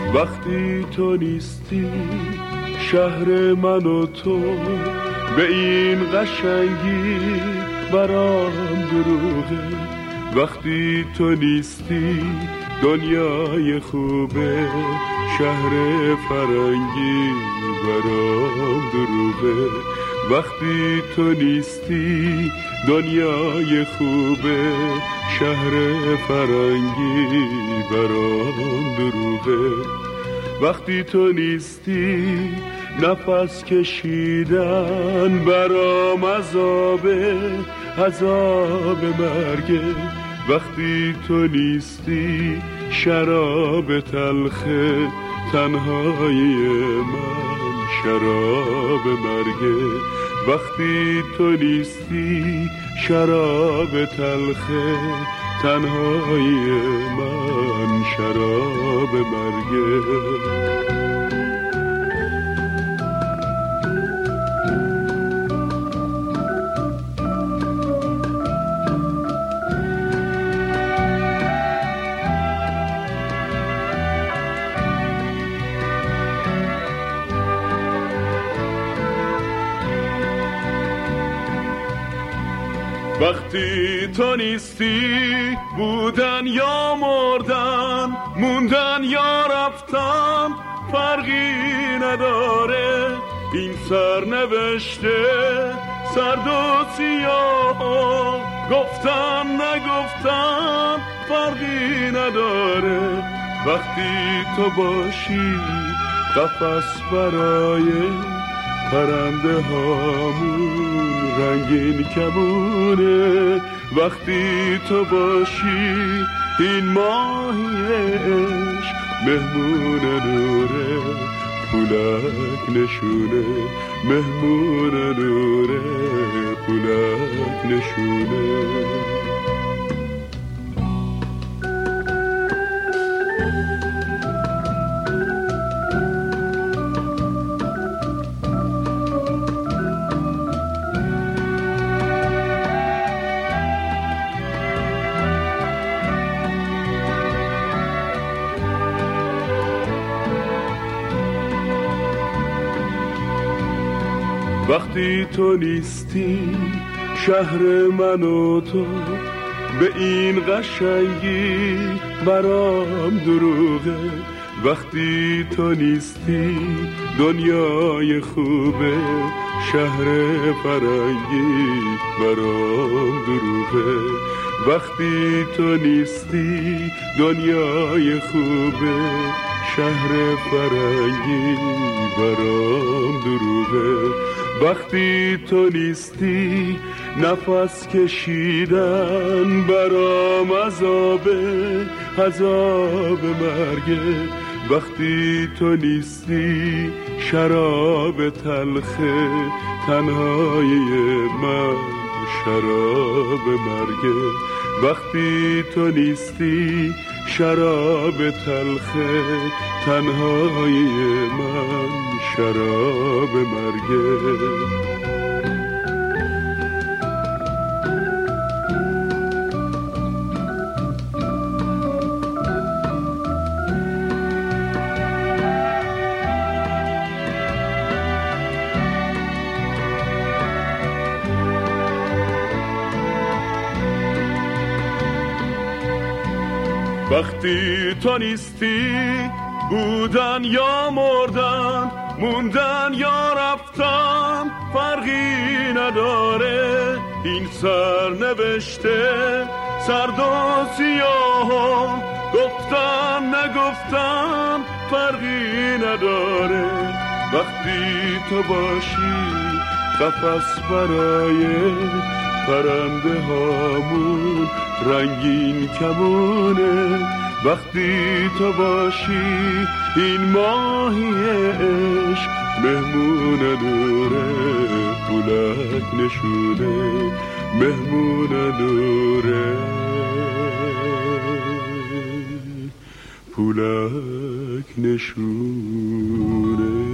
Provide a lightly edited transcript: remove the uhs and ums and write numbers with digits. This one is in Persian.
وقتی تو نیستی شهر من و تو به این قشنگی برام دروغه. وقتی تو نیستی دنیای خوبه، شهر فرنگی برام دروغه. وقتی تو نیستی دنیای خوبه، شهر فرنگی برام دروغه. وقتی تو نیستی نفس کشیدن برام عذابه، عذاب مرگه. وقتی تو نیستی شراب تلخه، تنهایی من شراب مرگه. وقتی تو نیستی شراب تلخه، تنهایی من شراب مرگه. وقتی تو نیستی بودن یا مردن، موندن یا رفتن فرقی نداره. این سرنوشته سرد و سیاه، گفتن نگفتن فرقی نداره. وقتی تو باشی قفس برای پرنده هامون رنگین کمونه. وقتی تو باشی این ماهی عشق مهمون نوره، پولک نشونه. مهمون نوره، پولک نشونه. وقتی تو نیستی شهر من و تو به این قشنگی برام دروغه. وقتی تو نیستی دنیای خوبه، شهر فرنگی برام دروغه. وقتی تو نیستی دنیای خوبه، شهر فرنگی برام دروغه. وقتی تو نیستی نفس کشیدن برام عذابه، عذاب مرگه. وقتی تو نیستی شراب تلخه، تنهایی من شراب مرگه. وقتی تو نیستی شراب تلخه، تنهایی من شراب مرگه. وقتی تو نیستی بودن یا مردن، موندن یا رفتن فرقی نداره. این سرنوشته سرد و سیاه، گفتن نگفتن فرقی نداره. وقتی تو باشی قفس برای پرنده هامون رنگین کمونه. وقتی تو باشی این ماهی عشق مهمون نوره، پولک نشونه. مهمون نوره، پولک نشونه.